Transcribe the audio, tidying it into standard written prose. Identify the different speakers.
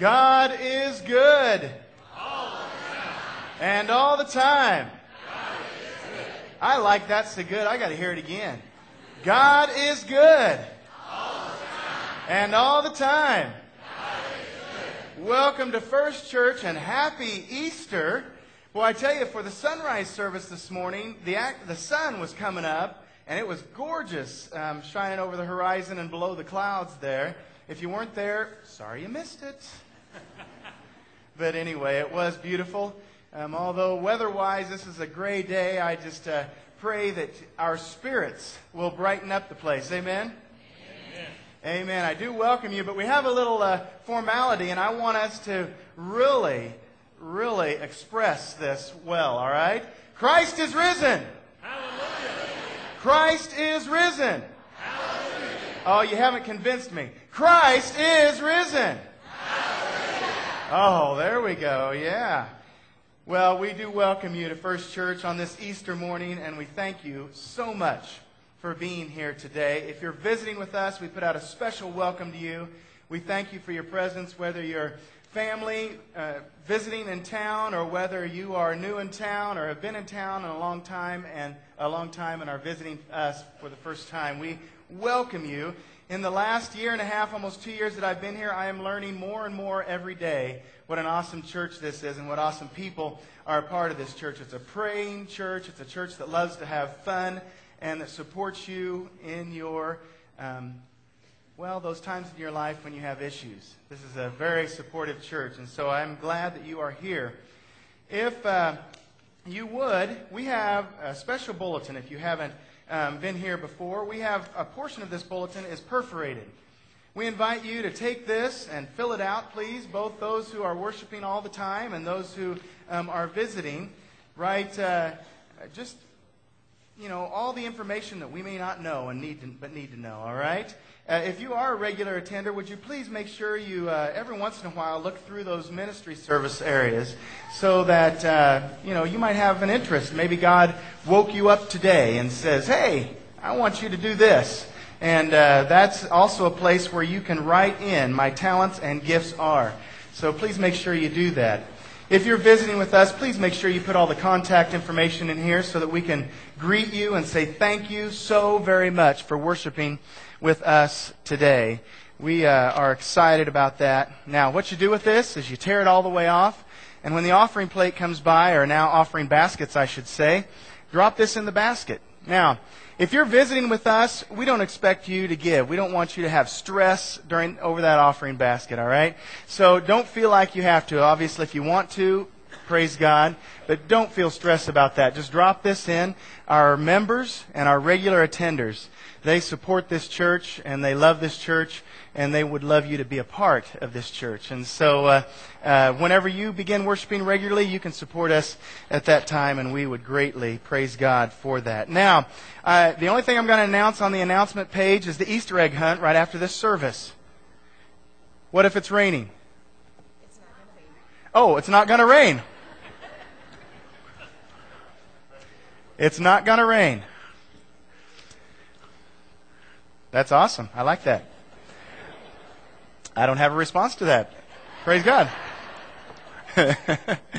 Speaker 1: God is good. And all the time. I like that so good, I got to hear it again. God is good. And all the time. Welcome to First Church and happy Easter. Well, I tell you, for the sunrise service this morning, the sun was coming up, and it was gorgeous, shining over the horizon and below the clouds there. If you weren't there, sorry you missed it. But anyway, it was beautiful. Although weather-wise, this is a gray day, I just pray that our spirits will brighten up the place. Amen? Amen. I do welcome you, but we have a little formality, and I want us to really express this well, all right? Christ is risen. Hallelujah. Christ is risen. Hallelujah. Oh, you haven't convinced me. Christ is risen. Hallelujah. Oh, there we go. Yeah. Well, we do welcome you to First Church on this Easter morning, and we thank you so much for being here today. If you're visiting with us, we put out a special welcome to you. We thank you for your presence, whether you're family visiting in town or whether you are new in town or have been in town a long time and are visiting us for the first time. We welcome you. In the last year and a half, almost 2 years that I've been here, I am learning more and more every day what an awesome church this is and what awesome people are a part of this church. It's a praying church. It's a church that loves to have fun and that supports you in your those times in your life when you have issues. This is a very supportive church, and so I'm glad that you are here. If you would, we have a special bulletin. If you haven't been here before, we have a portion of this bulletin is perforated. We invite you to take this and fill it out, please, both those who are worshiping all the time and those who are visiting. Write all the information that we may not know and need to know, all right? If you are a regular attender, would you please make sure you, every once in a while, look through those ministry service areas so that, you might have an interest. Maybe God woke you up today and says, hey, I want you to do this. And that's also a place where you can write in, my talents and gifts are. So please make sure you do that. If you're visiting with us, please make sure you put all the contact information in here so that we can greet you and say thank you so very much for worshiping with us today. We are excited about that. Now, what you do with this is you tear it all the way off, and when the offering plate comes by, or now offering baskets, I should say, drop this in the basket. Now, if you're visiting with us, we don't expect you to give. We don't want you to have stress over that offering basket, all right? So don't feel like you have to. Obviously, if you want to, praise God, but don't feel stressed about that. Just drop this in. Our members and our regular attenders, they support this church, and they love this church, and they would love you to be a part of this church. And so whenever you begin worshiping regularly, you can support us at that time, and we would greatly praise God for that. Now, the only thing I'm going to announce on the announcement page is the Easter egg hunt right after this service. What if it's raining?
Speaker 2: It's not going to rain.
Speaker 1: Oh, it's not going to rain. It's not going to rain. That's awesome. I like that. I don't have a response to that. Praise God.